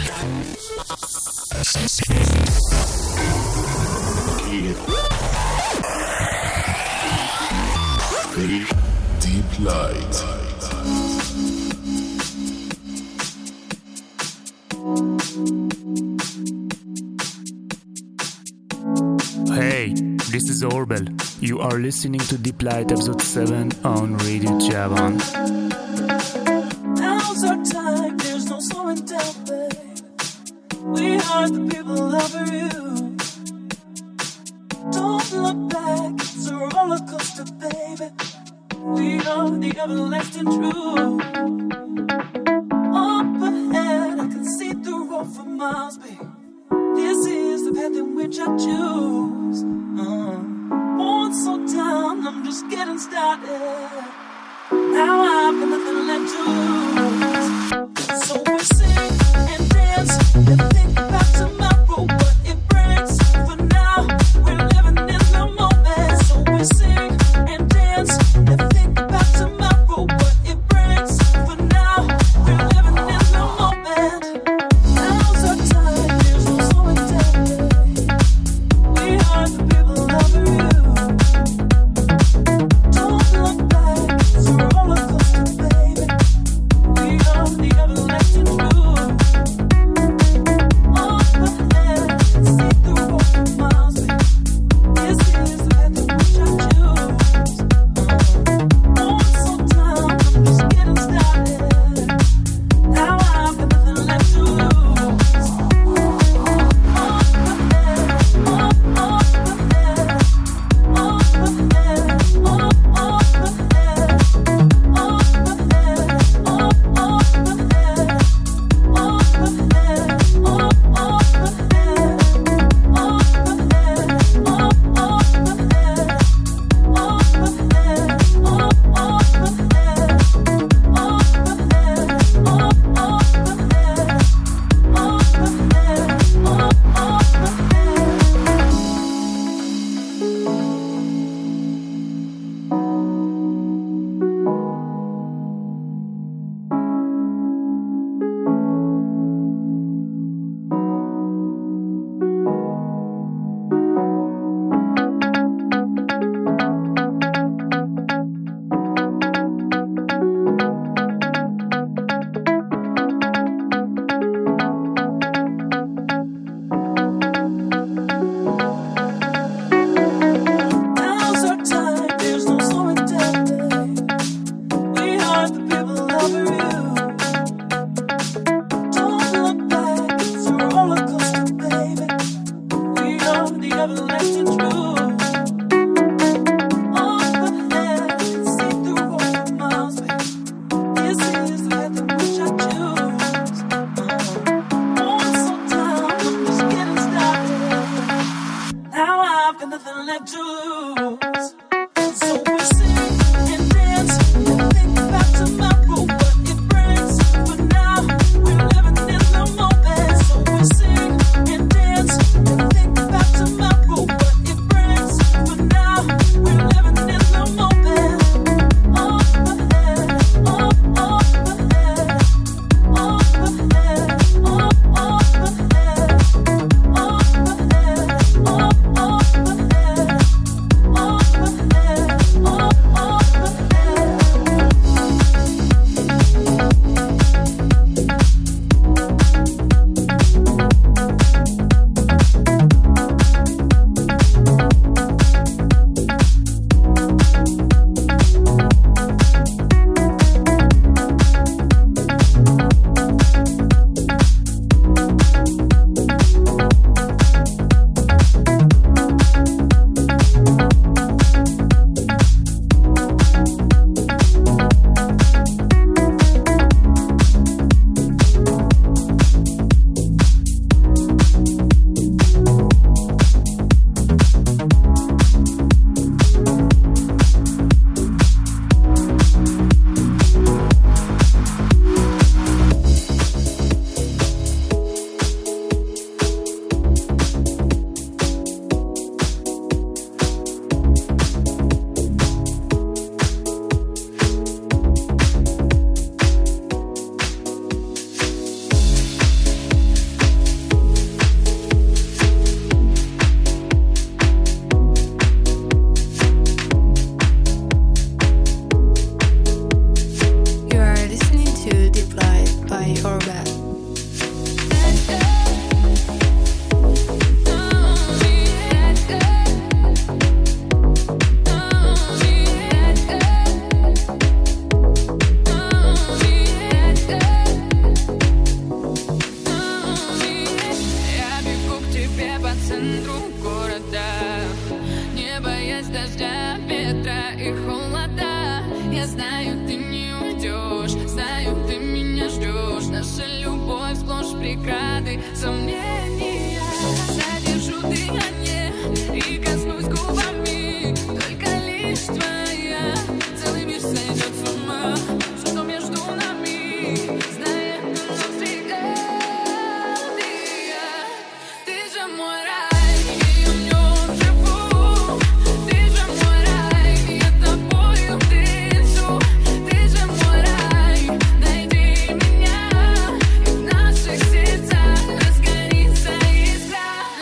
Deep Light. Hey, this is Orbel. You are listening to Deep Light episode 7 on Radio Javan. Now's our time, there's no slowing down, babe. We are the people over you. Don't look back, it's a roller coaster, baby. We are the everlasting truth. Up ahead, I can see the road for miles, babe. This is the path in which I choose. Born so down, I'm just getting started. Now I've got nothing left to lose. So we sing and dance and think about tomorrow, but сомнения. Задержу дыхание и коснусь губами. Только лишь твоя. Целый мир сойдет с ума. Что между нами, знаем навсегда. Ты же мой рай, и в нем живу. Ты же мой рай, я тобою дышу. Ты же мой рай, найди меня, и в наших сердцах разгорится искра.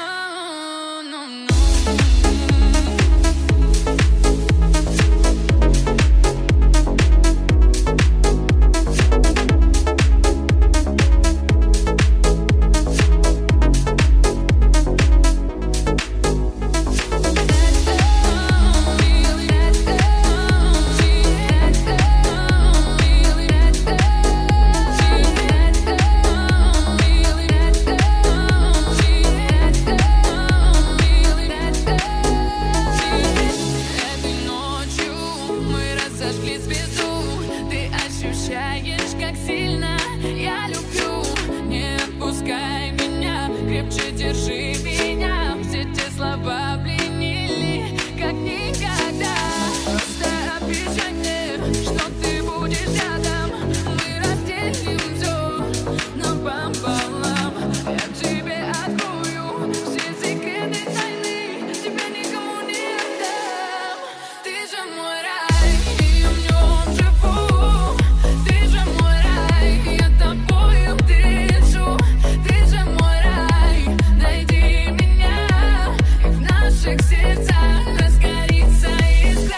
Этой ночью мы разожгли звезду. Ты ощущаешь, как сильно я люблю. Не отпускай меня, крепче держи меня. Все те слова пленили, как никогда. Просто обещай мне, что ты будешь рядом. Мы разделим все напополам. Я тебе открою все секреты тайны. Тебя никому не отдам. Ты же мой рай, и в нем живу. Ты же мой рай, я тобою дышу. Ты же мой рай, найди меня, и в наших сердцах разгорится искра.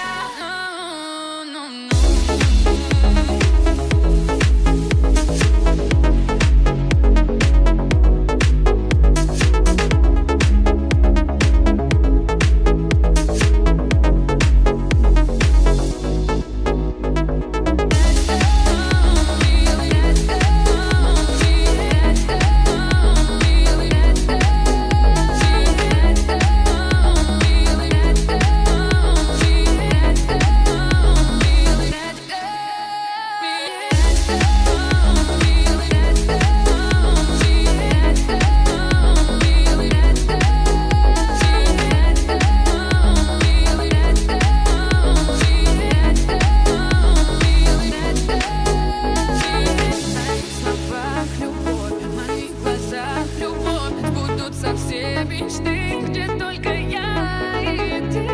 Все мечты, где только я и ты.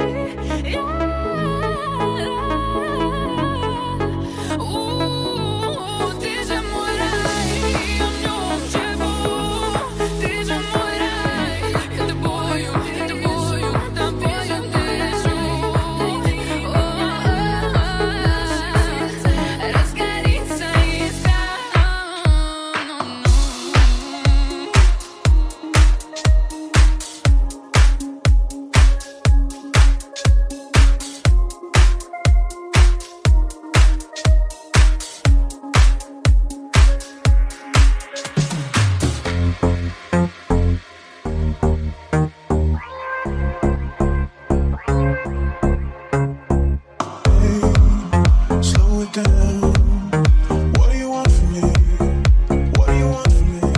Ты же мой рай, и в нем живу. Ты же мой рай, я тобою дышу. Разгорится искра. Slow it down. What do you want from me? What do you want from me?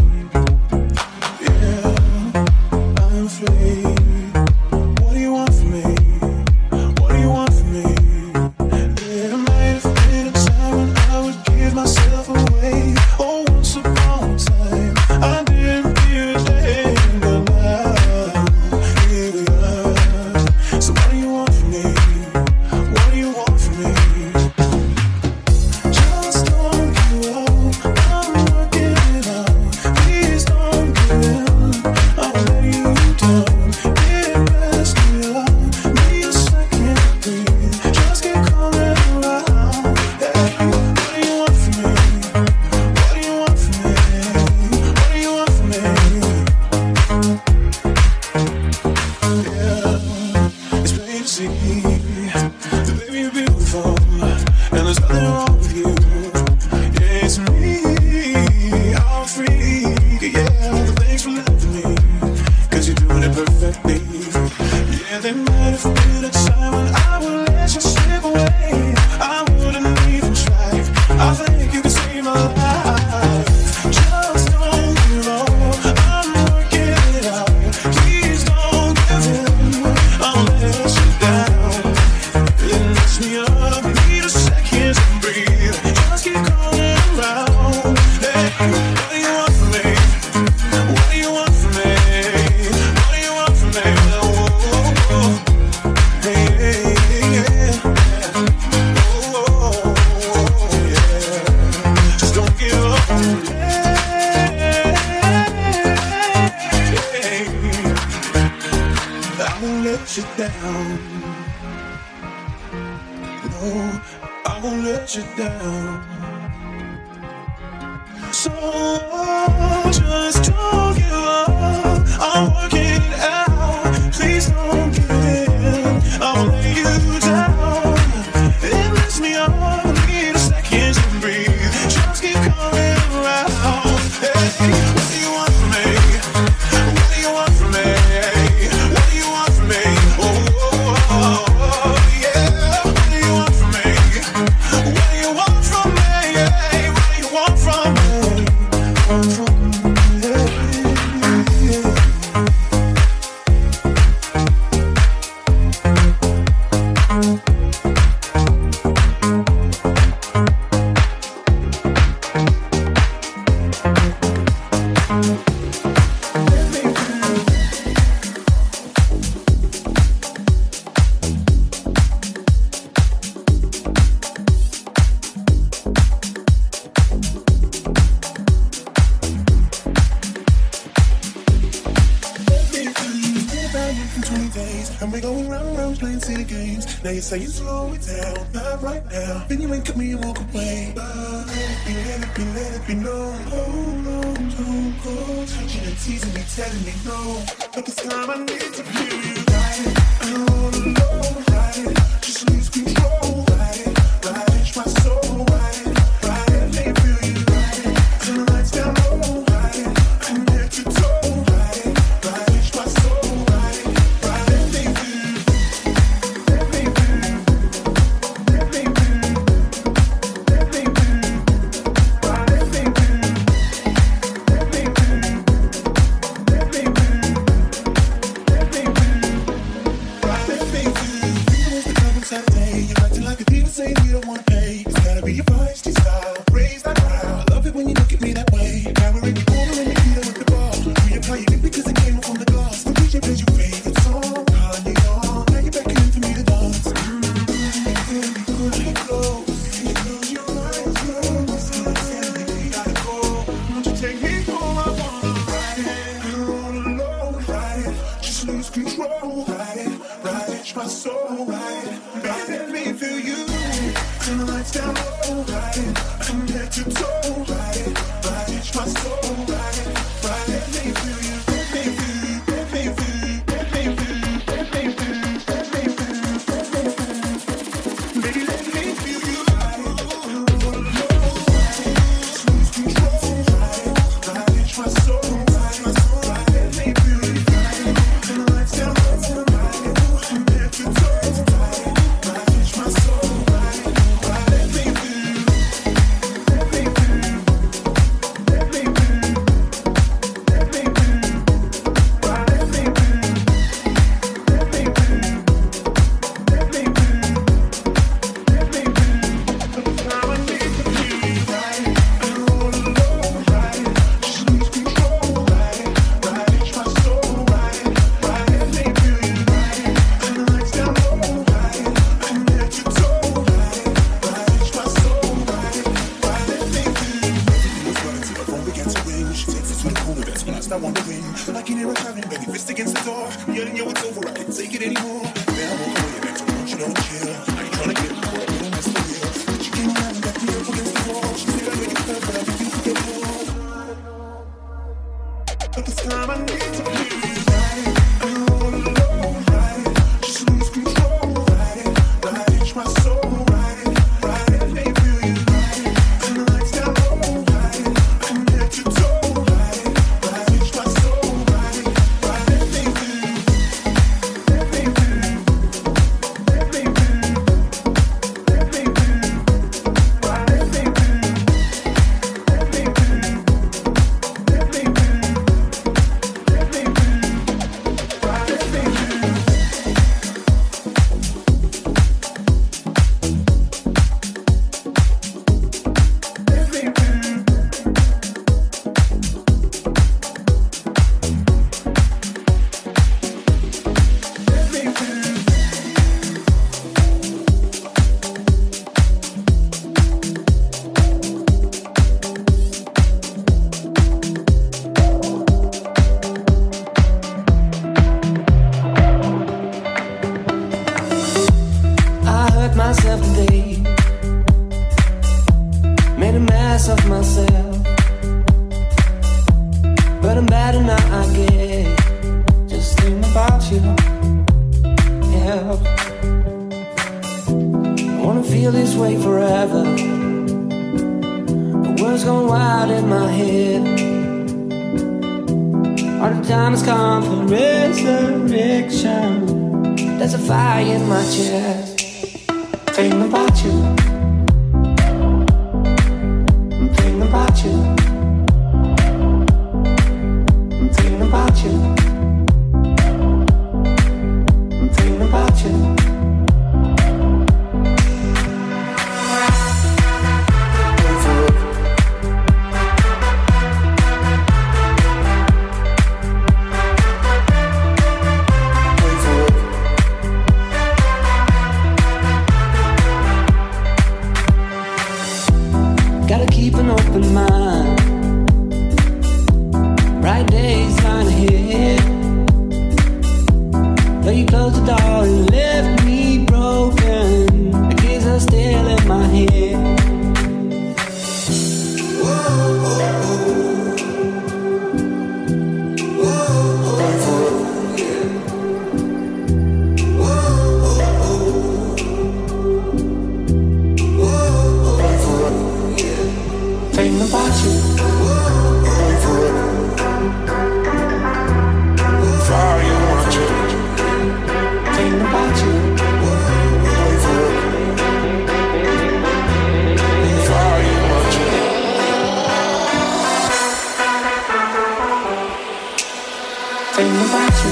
Yeah, I'm afraid. What do you want from me? What do you want from me? There might have been a time when I would give myself away. Oh, once upon a time I didn't feel a thing, but now here we are. So what do you want from me? What do you want from me? Just don't give up. I'm working it out. Please don't give in. I'm letting you down. Get rest me up. Need a second to breathe. Just get coming around. Hey, what do you want from me? What do you want you down. No, I won't let you down. So just don't give up. I'm working it out. Please don't give in. I won't let you down. It lifts me up. I need a second to breathe. Just keep coming around. Hey, what do you want from me? What do you want from me? What do you want from me? Oh, yeah. What do you want from me? What do you want from me? What do you want from me? Now you say you slow it down, not right now. Then you ain't cut me and walk away. But let it be known. Hold on, don't go. Touching and teasing me, telling me no. But this time I need to feel you. Ride it, I don't wanna know. Ride it, just lose control. Ride it, reach my soul. Ride it, let me feel you. Ride it, turn the lights down low. Ride it, I'm head to toe. Ride it, reach my soul. Ride it, let me feel you. of myself, but I'm better now, I guess. Just thinking about you, yeah. I wanna feel this way forever. The world's gone wild in my head. All the time has come for resurrection. There's a fire in my chest. Thinking about you, I'm thinking about you, I'm thinking about you, I'm thinking about you. Gotta keep an open mind. Bright days lying ahead. Though you closed the door, you left me broken. The keys are still in my head. Thinking about you, fire in my chest. Thinking about you, fire in my chest. Thinking about you.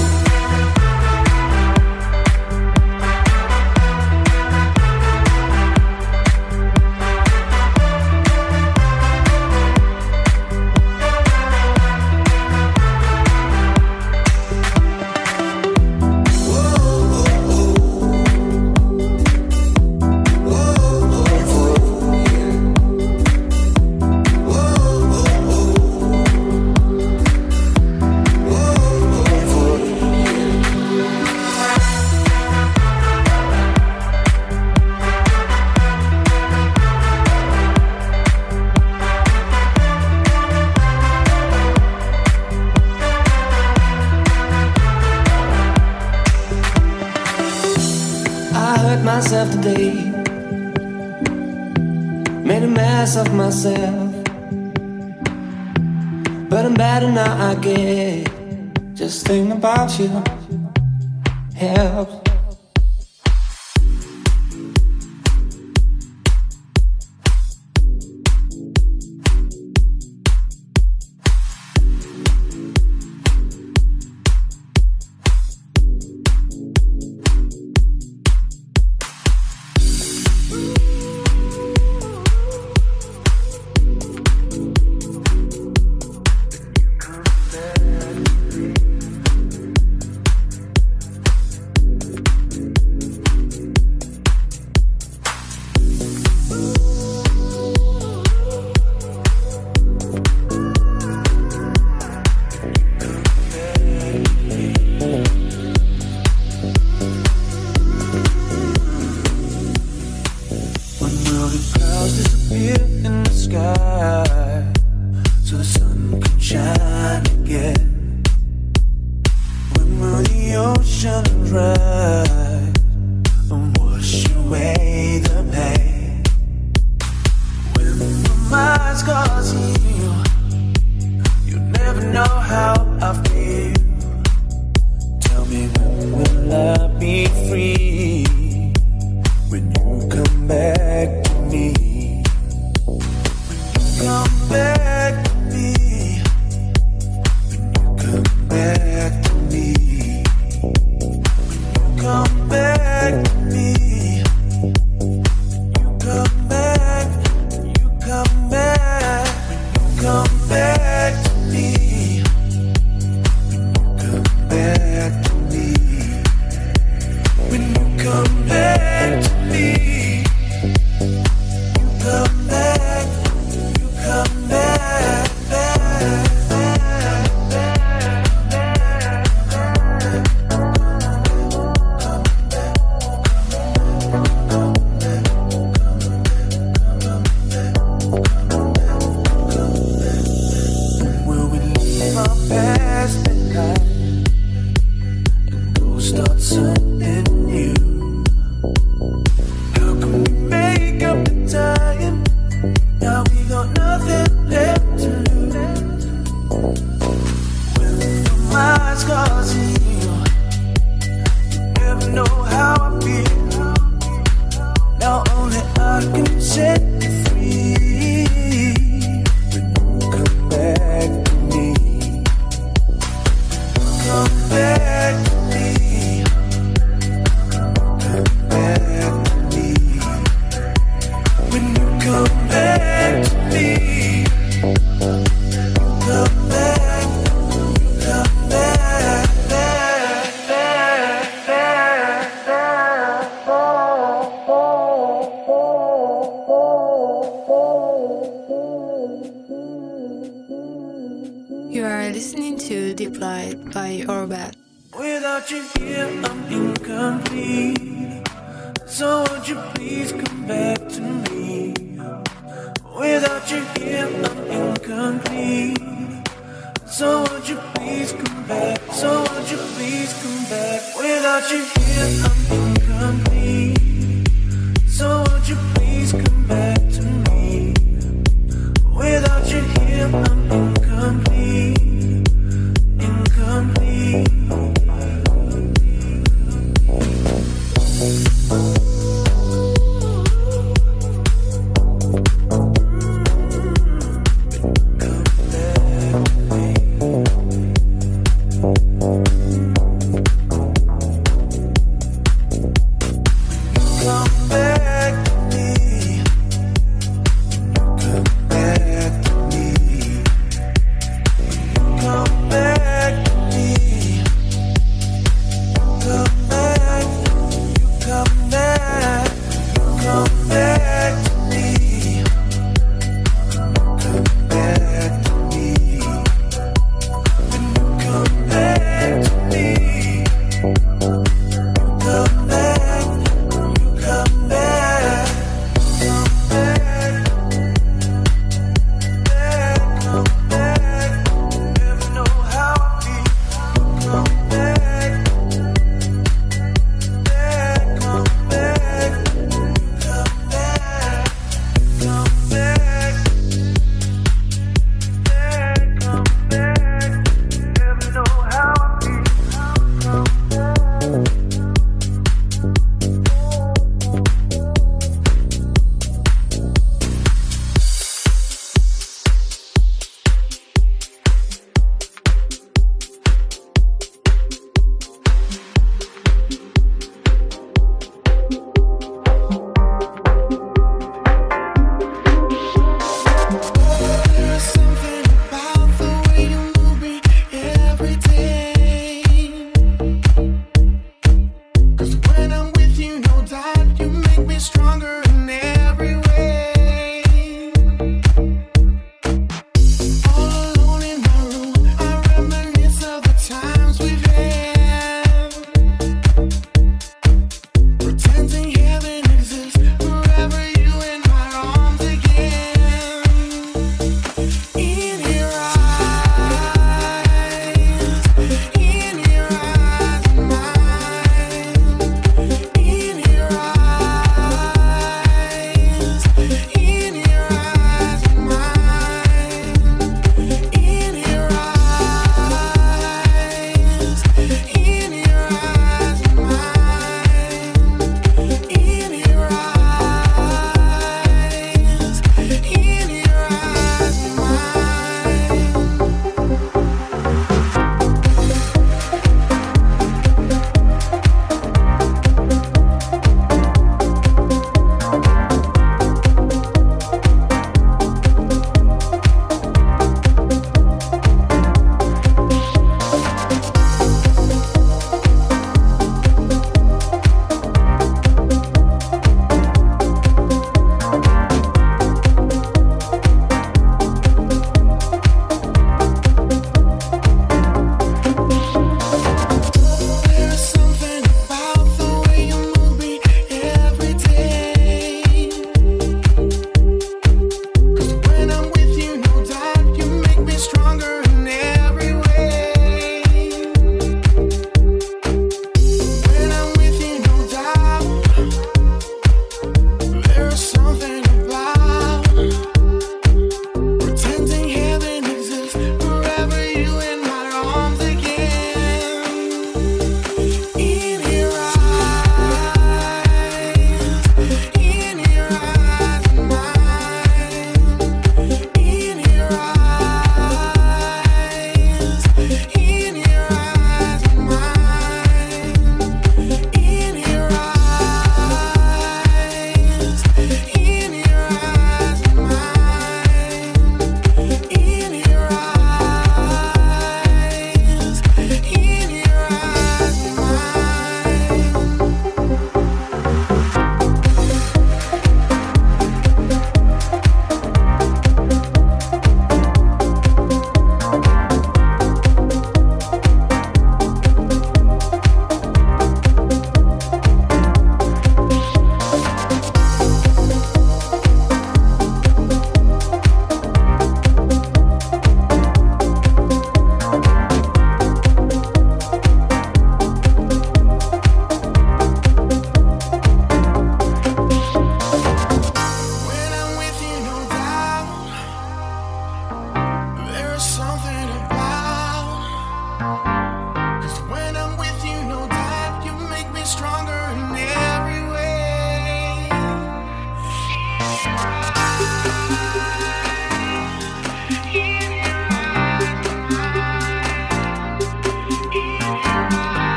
Myself today, made a mess of myself, but I'm better now, I guess. Just thinking about you helps. You are listening to Deep Light by Orbel. Without you here, I'm incomplete. So won't you please come back to me? Without you here, I'm incomplete. So won't you please come back? So won't you please come back? Without you here, I'm incomplete. So won't you please come back to me? Without you here, I'm incomplete. Incomplete.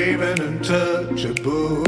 brave and untouchable.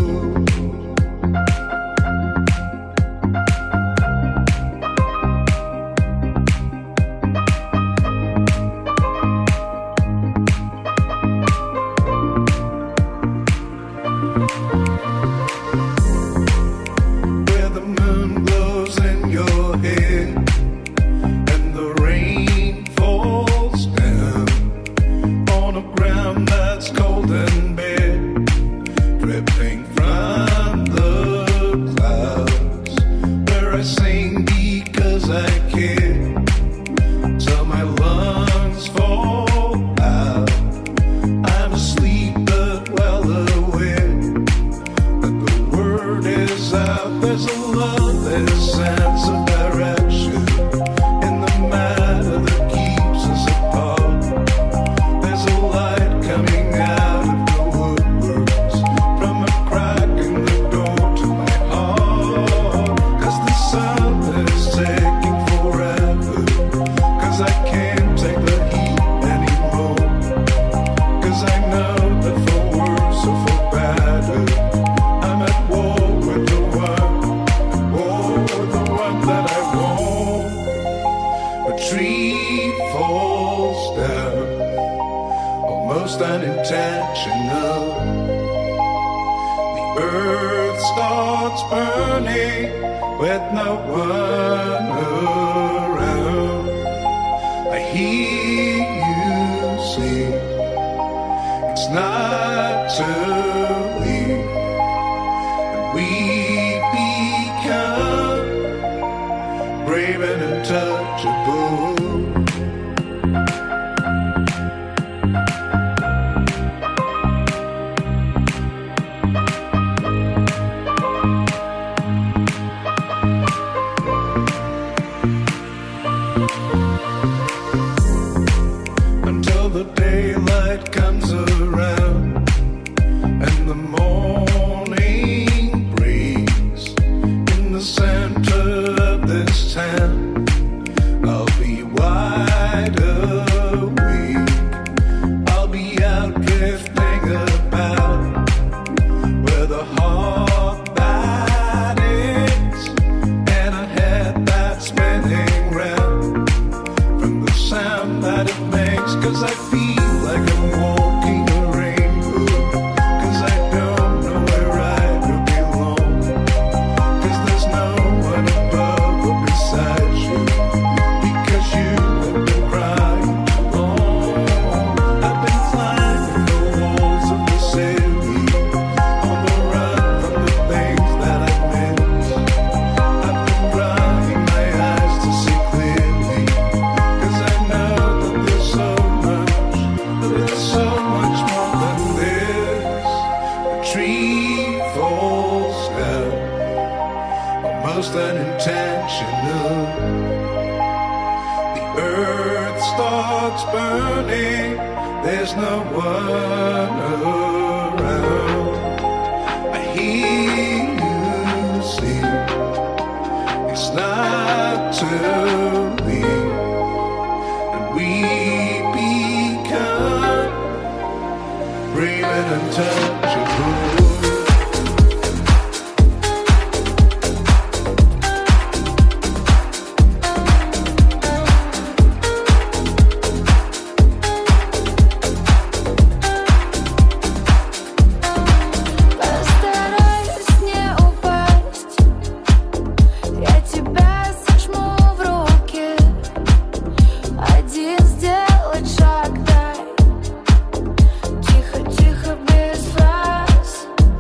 Тихо-тихо без вас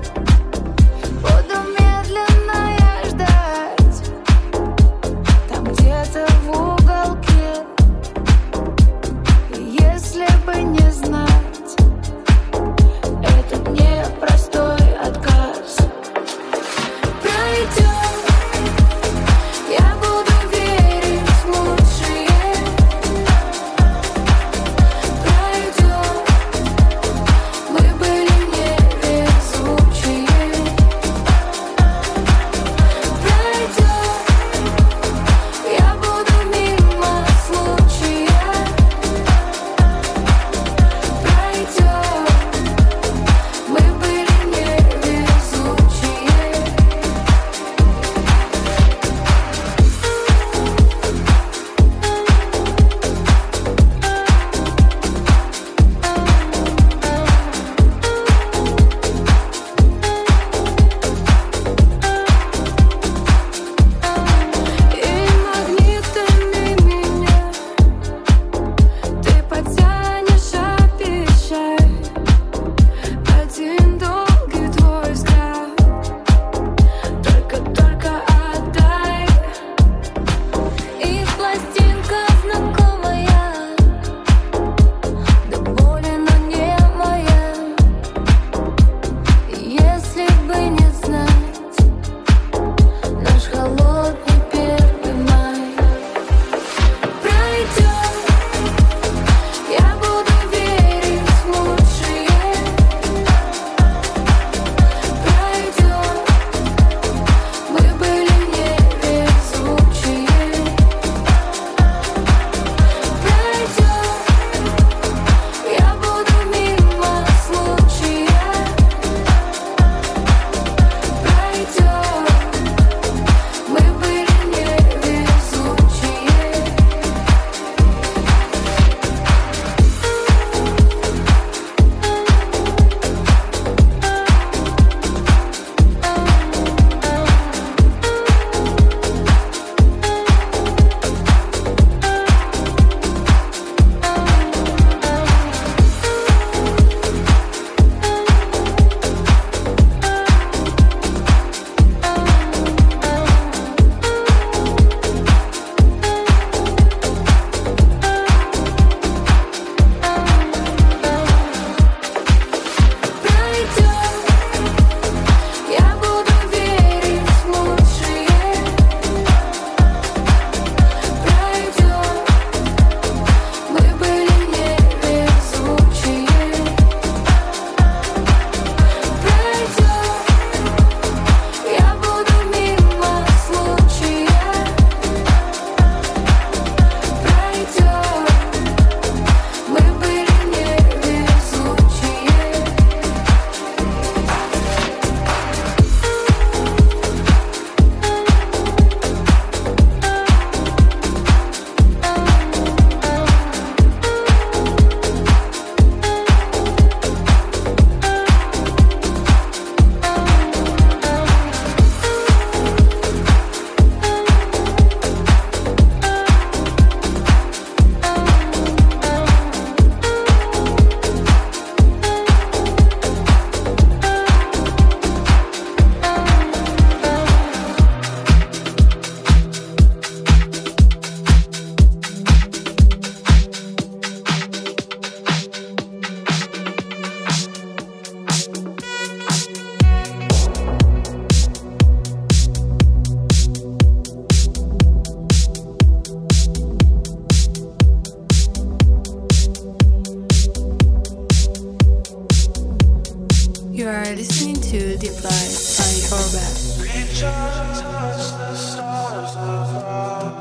You are listening to Deep Light by Orbel. Reach out and touch the stars above.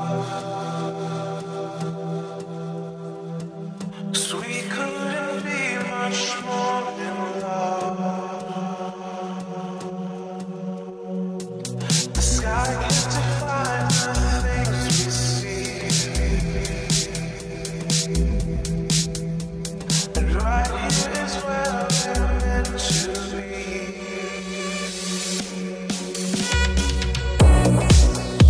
'Cause we couldn't be much more than love. The sky can't define the things we see. And right here is where we're meant to be.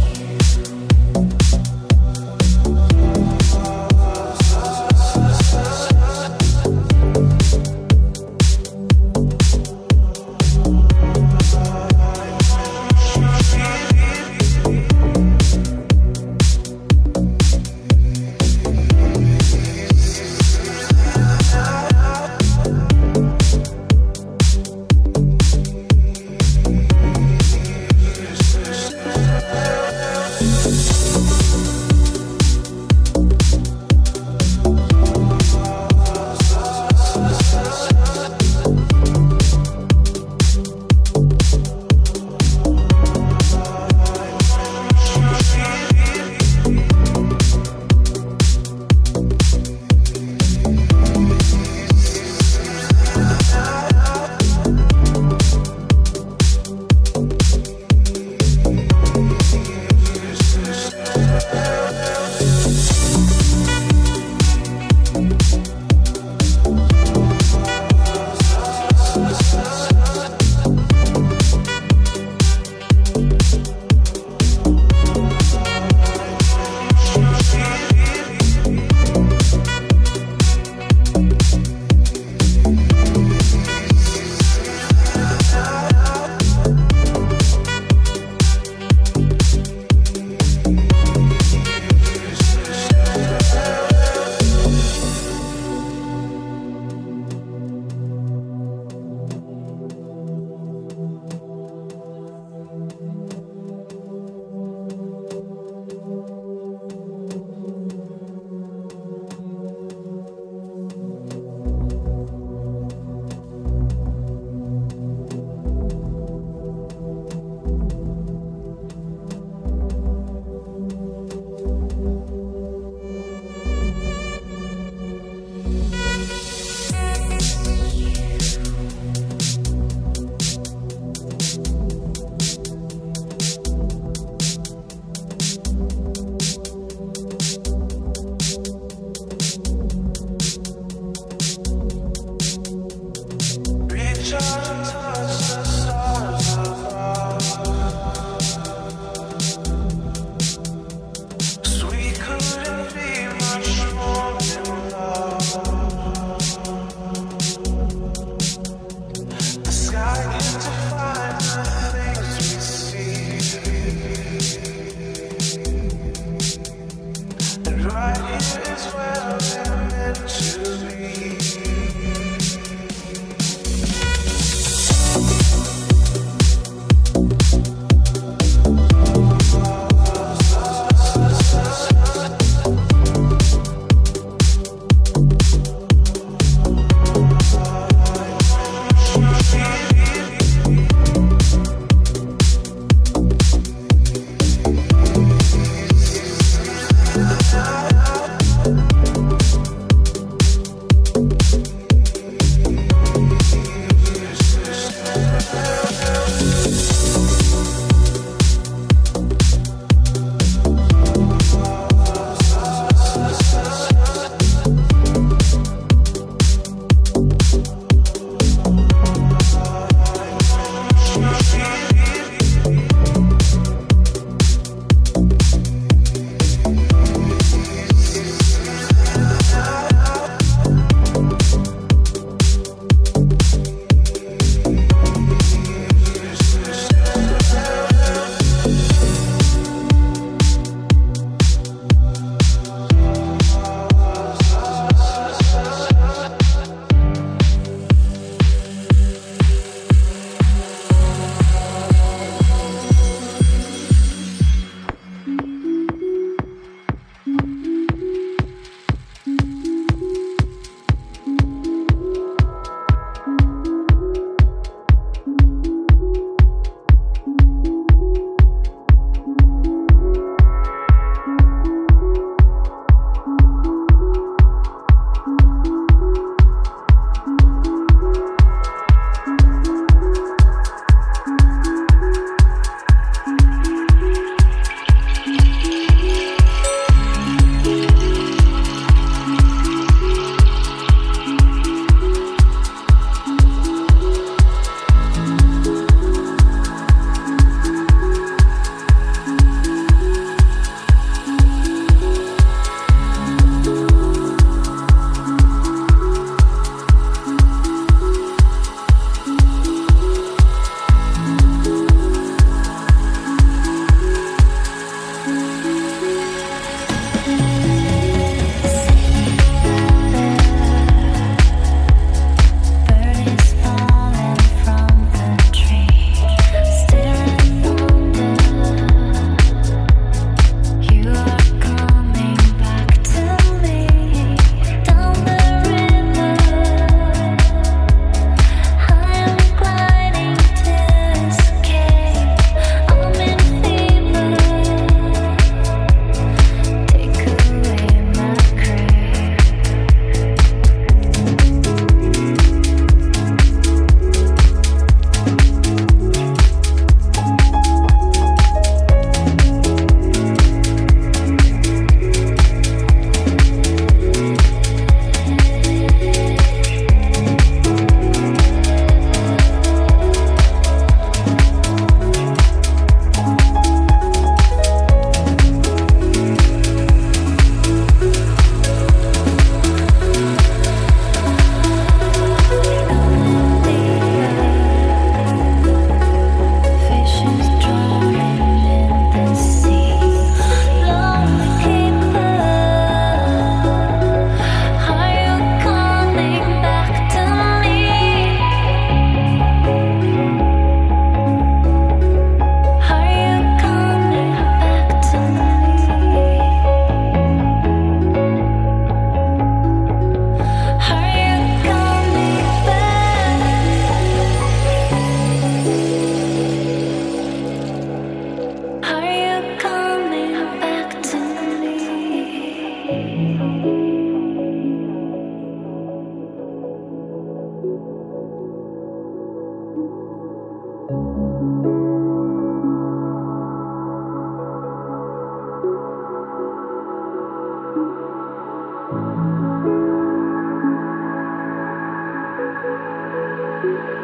you.